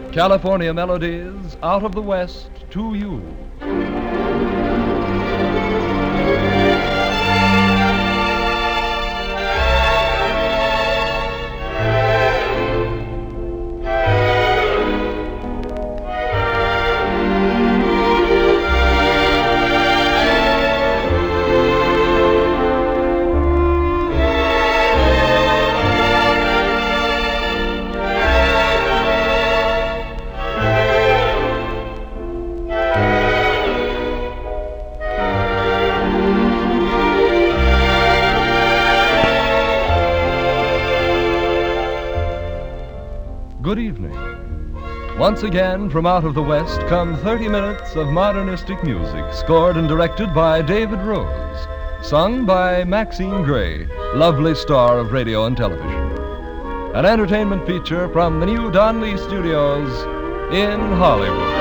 California Melodies, Out of the West to You. Good evening. Once again, from out of the West come 30 minutes of modernistic music, scored and directed by David Rose, sung by Maxine Gray, lovely star of radio and television. An entertainment feature from the new Don Lee Studios in Hollywood.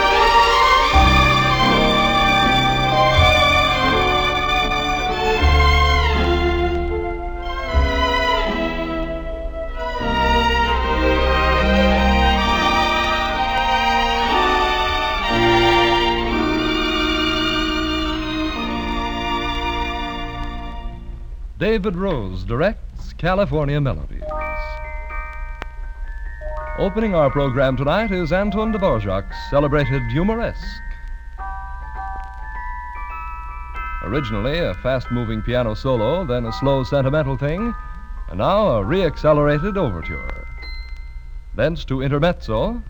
David Rose directs California Melodies. Opening our program tonight is Antoine Dvorak's celebrated Humoresque. Originally a fast-moving piano solo, then a slow sentimental thing, and now a re-accelerated overture. Thence to Intermezzo,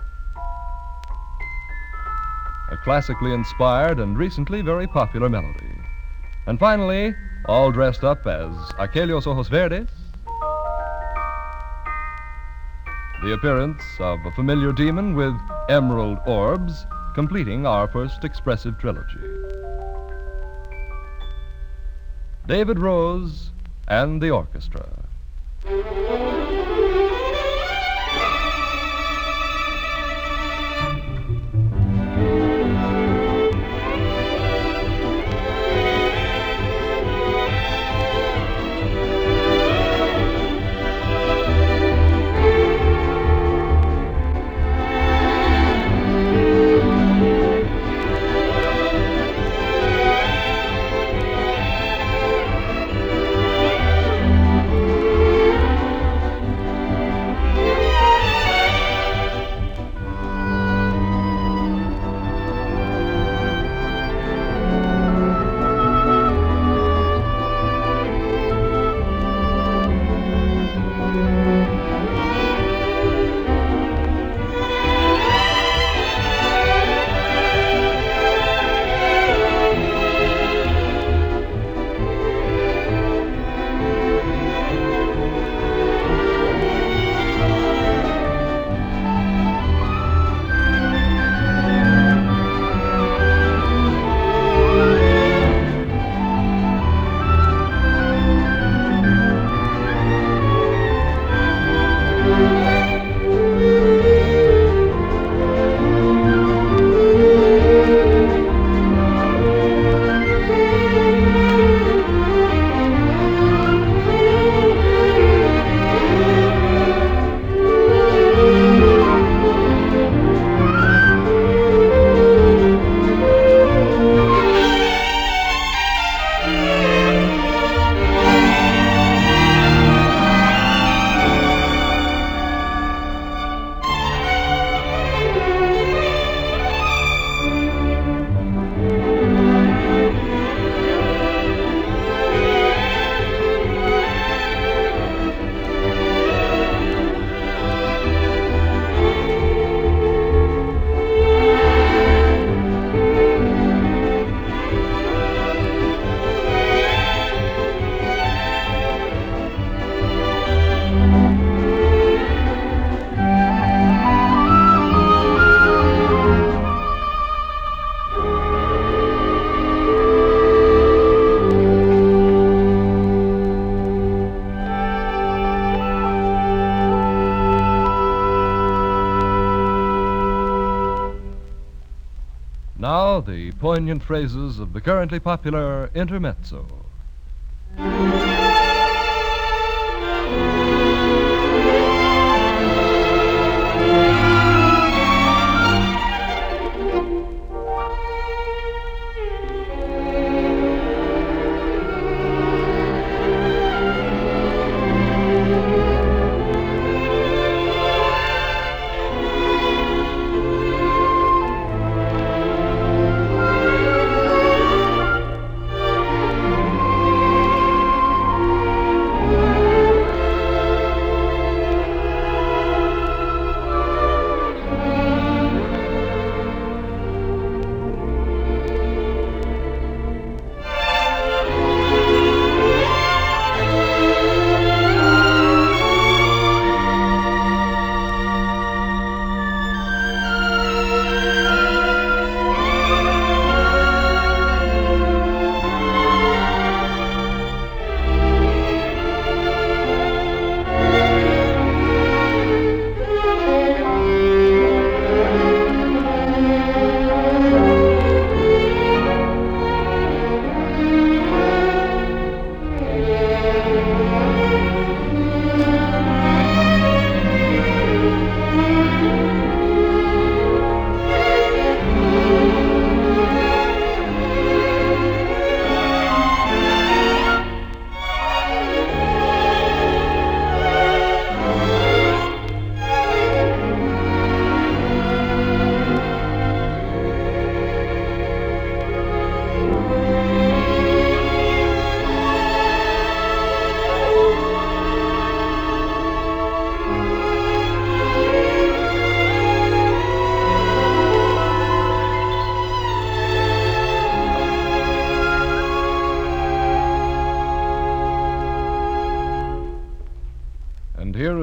a classically inspired and recently very popular melody. And finally, all dressed up as Aquellos Ojos Verdes, the appearance of a familiar demon with emerald orbs, completing our first expressive trilogy. David Rose and the orchestra. Now, the poignant phrases of the currently popular Intermezzo.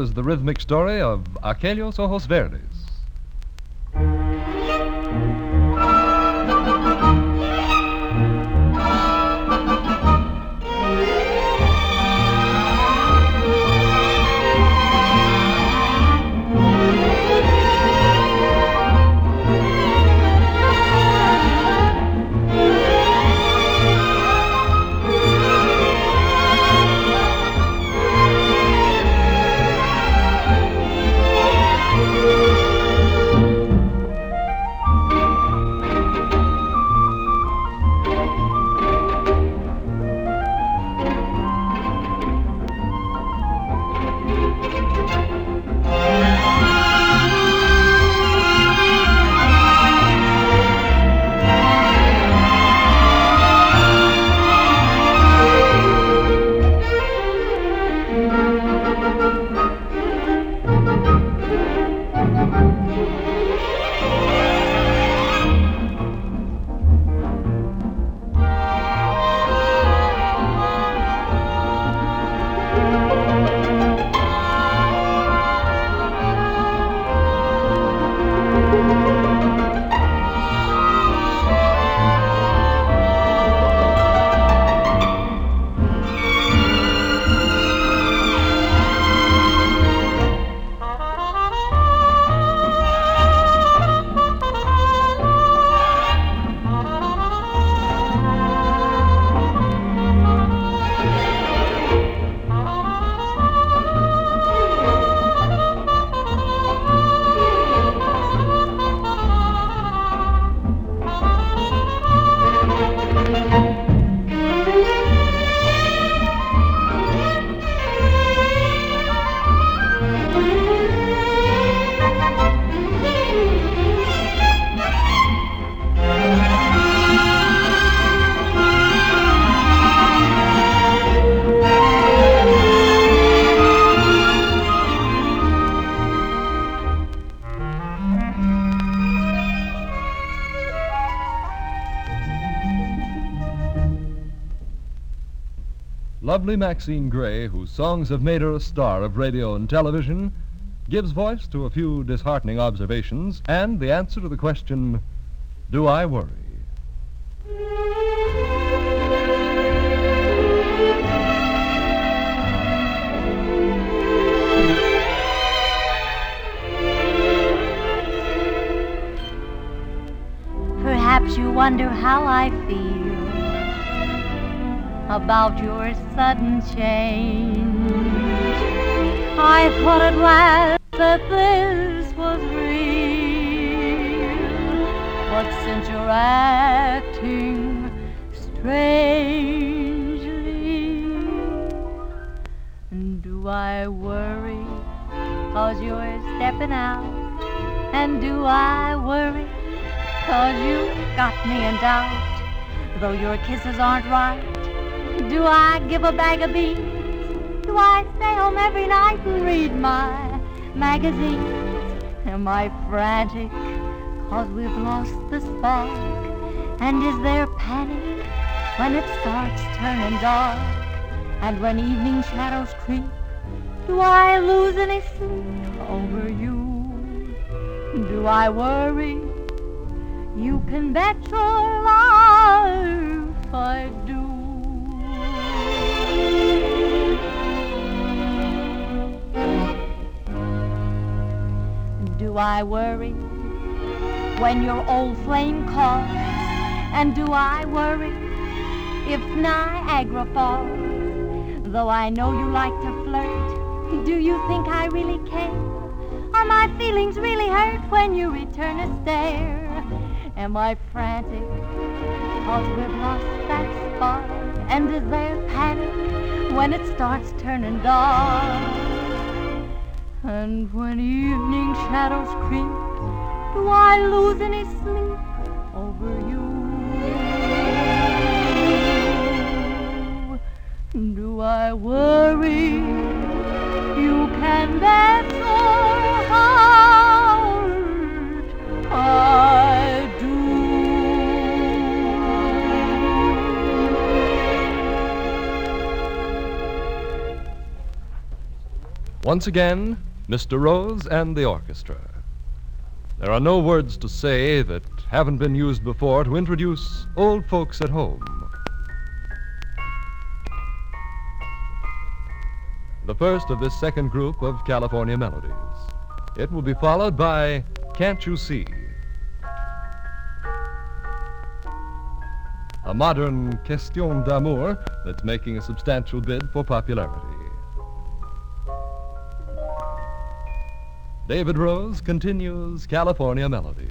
is the rhythmic story of Aquellos Ojos Verdes. Lovely Maxine Gray, whose songs have made her a star of radio and television, gives voice to a few disheartening observations and the answer to the question, do I worry? Perhaps you wonder how I feel about your sudden change. I thought at last that this was real, but since you're acting strangely, do I worry 'cause you're stepping out? And do I worry 'cause you got me in doubt? Though your kisses aren't right, do I give a bag of beans? Do I stay home every night and read my magazines? Am I frantic 'cause we've lost the spark? And is there panic when it starts turning dark? And when evening shadows creep, do I lose any sleep over you? Do I worry? You can bet your life I do. Do I worry when your old flame calls? And do I worry if Niagara falls? Though I know you like to flirt, do you think I really care? Are my feelings really hurt when you return a stare? Am I frantic 'cause we've lost that spark? And is there panic when it starts turning dark? And when evening shadows creep, do I lose any sleep over you? Do I worry? You can bet your heart I do. Once again, Mr. Rose and the orchestra. There are no words to say that haven't been used before to introduce Old Folks at Home. The first of this second group of California melodies. It will be followed by Can't You See? A modern question d'amour that's making a substantial bid for popularity. David Rose continues California Melodies.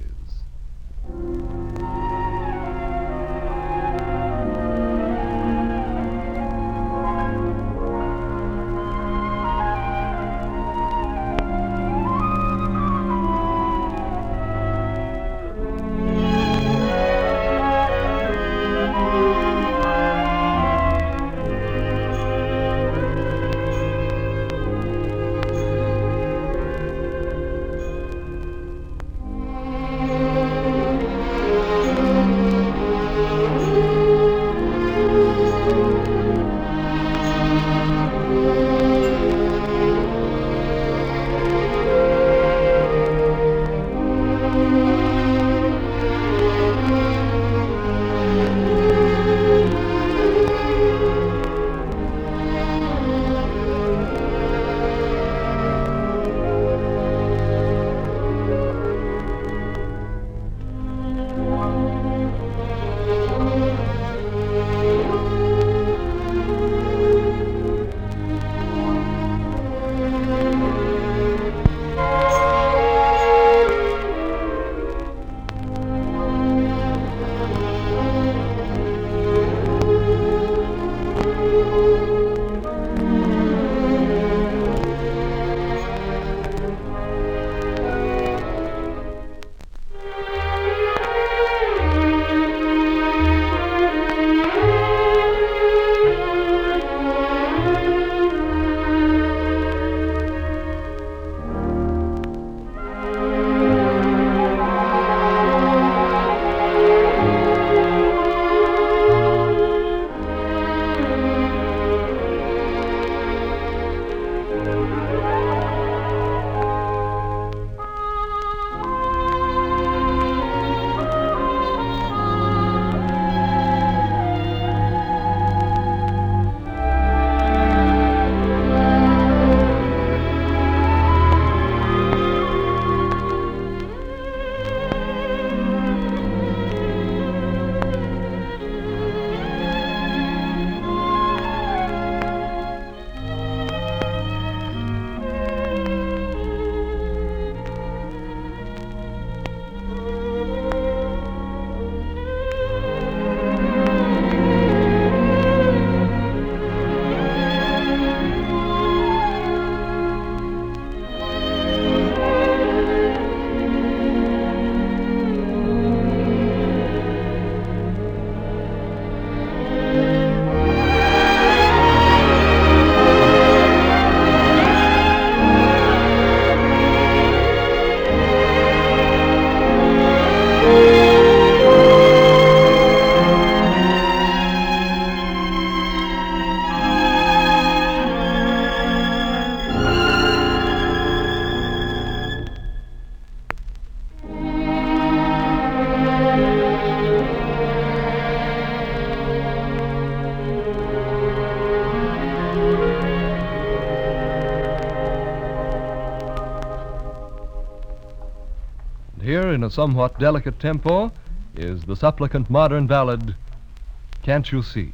Here, in a somewhat delicate tempo, is the supplicant modern ballad, Can't You See?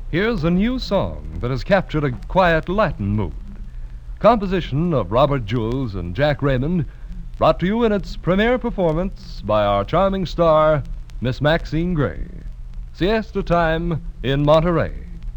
Here's a new song that has captured a quiet Latin mood. Composition of Robert Jules and Jack Raymond, brought to you in its premiere performance by our charming star, Miss Maxine Gray. Siesta Time in Monterey.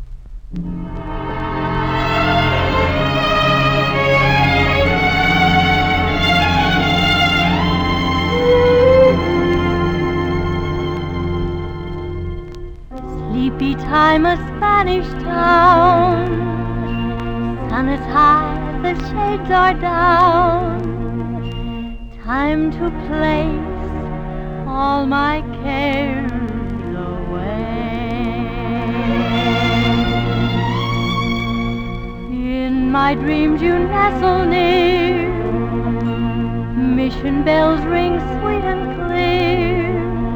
Sleepy time, a Spanish town. Sun is high, the shades are down. Time to place all my cares away. In my dreams you nestle near. Mission bells ring sweet and clear.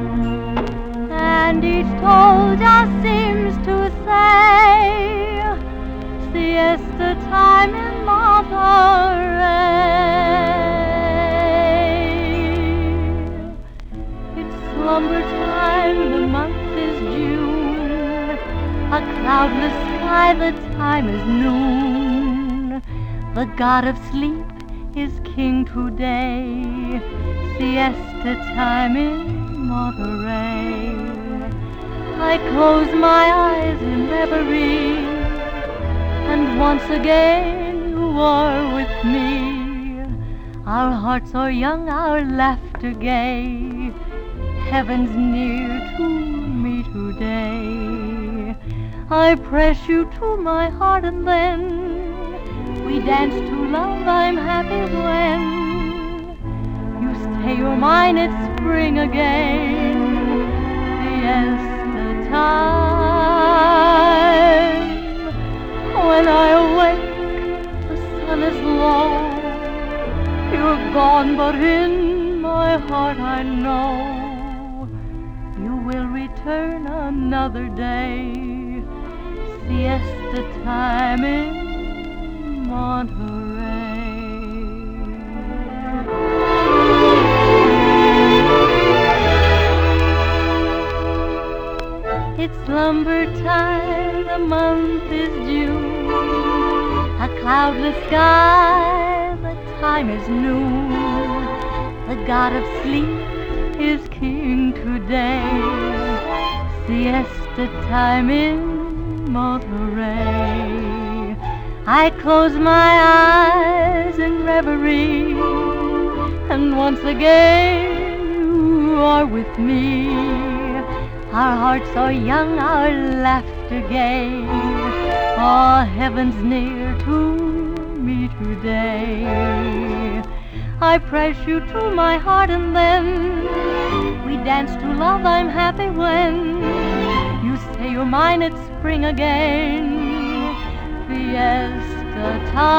And each toll just seems to say, siesta time in Monterey. It's slumber time, the month is June. A cloudless sky, the time is noon. The god of sleep is king today. Siesta time in Monterey. I close my eyes in reverie, and once again you are with me. Our hearts are young, our laughter gay. Heaven's near to me today. I press you to my heart and then we dance to love, I'm happy when you say you're mine, it's spring again. Siesta time. When I awake, the sun is low. You're gone, but in my heart I know you will return another day. Siesta time in Monterey. It's slumber time, the month is June. A cloudless sky, the time is noon. The god of sleep is king today. Siesta time in Monterey. I close my eyes in reverie, and once again you are with me. Our hearts are young, our laughter gay. Oh, heaven's near to me today. I press you to my heart and then we dance to love, I'm happy when you say you're mine, it's spring again. Fiesta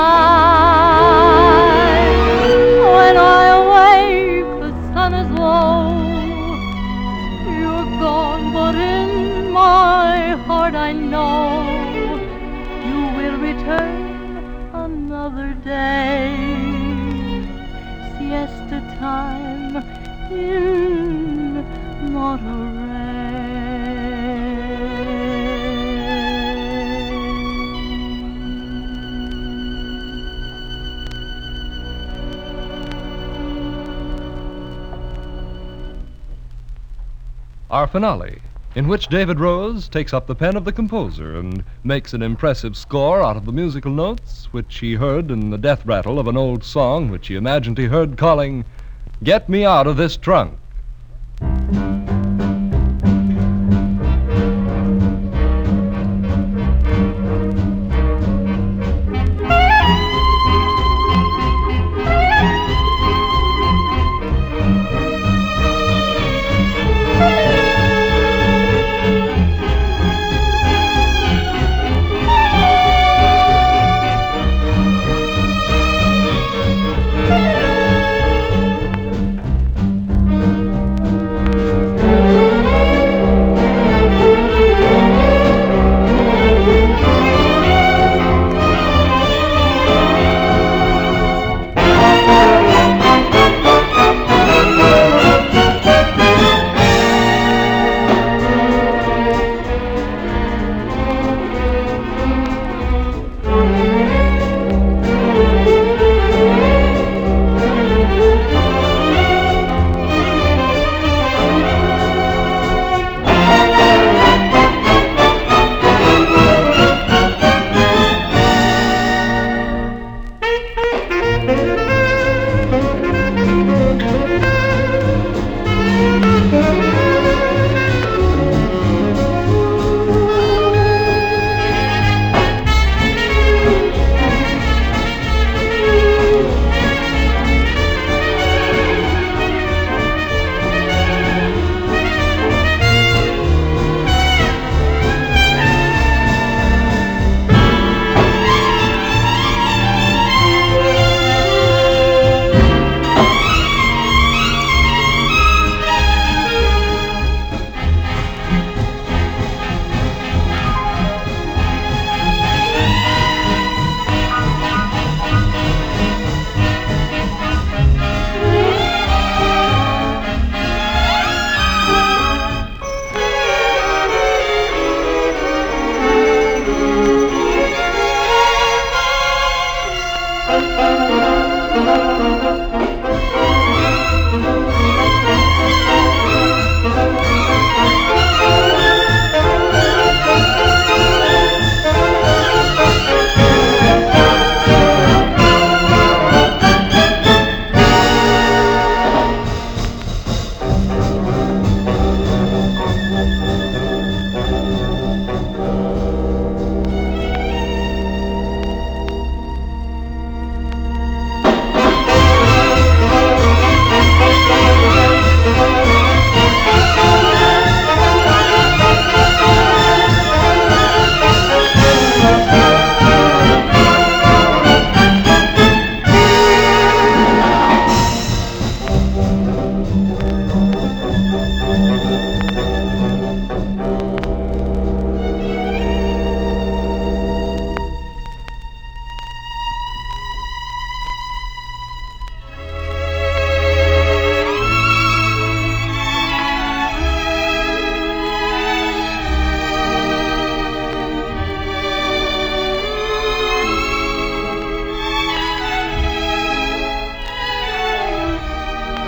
time. When I awake, the sun is low. You're gone, but in my heart I know you will return another day. Siesta time in Monterey. Our finale, in which David Rose takes up the pen of the composer and makes an impressive score out of the musical notes which he heard in the death rattle of an old song which he imagined he heard calling, "Get me out of this trunk."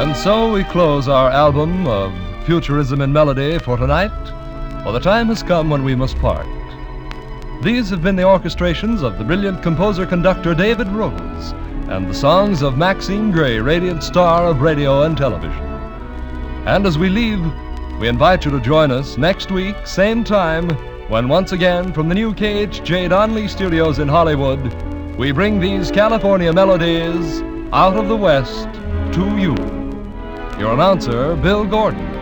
And so we close our album of futurism and melody for tonight, for the time has come when we must part. These have been the orchestrations of the brilliant composer-conductor David Rose, and the songs of Maxine Gray, radiant star of radio and television. And as we leave, we invite you to join us next week, same time, when once again from the new KHJ Donley Studios in Hollywood, we bring these California melodies out of the West to you. Your announcer, Bill Gordon.